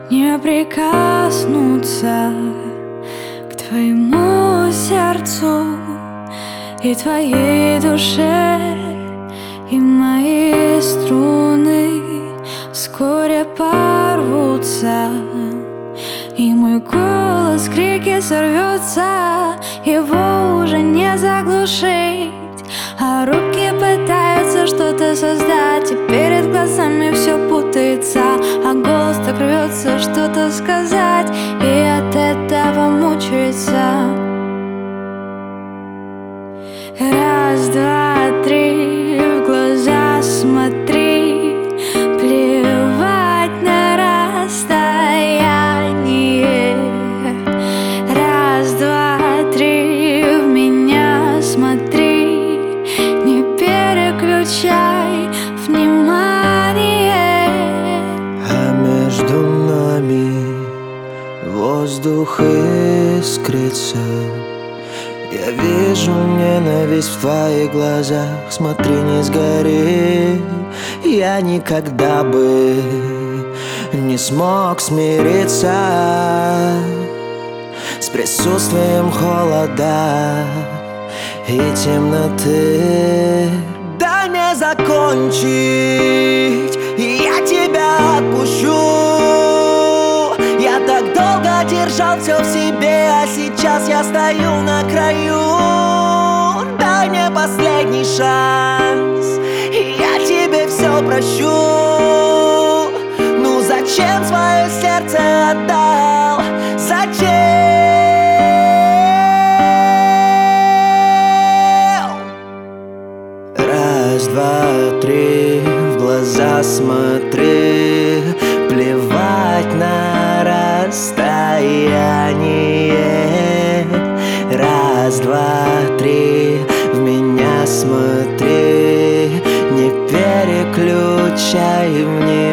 не прикоснуться к твоему сердцу и твоей душе, и мои струны вскоре порвутся, и мой голос в крике сорвется, его уже не заглушить. А руки пытаются что-то создать, и перед глазами все путается, а голос так рвется что-то сказать, и от этого мучается. Раз, два, три, в глаза смотри, плевать на расстояние. Раз, два, три, в меня смотри, не переключай внимание. А между нами воздух искрится. Я вижу ненависть в твоих глазах. Смотри, не сгори. Я никогда бы не смог смириться с присутствием холода и темноты. Дай мне закончить, и я тебя отпущу. Я так долго держал все в себе, а сейчас я стою на краю. Дай мне последний шанс, и я тебе все прощу. Ну зачем свое сердце отдал? Зачем? Раз, два, три, в глаза смотри, плевать на расстояние. Раз, два, три, в меня смотри, не переключай внимание.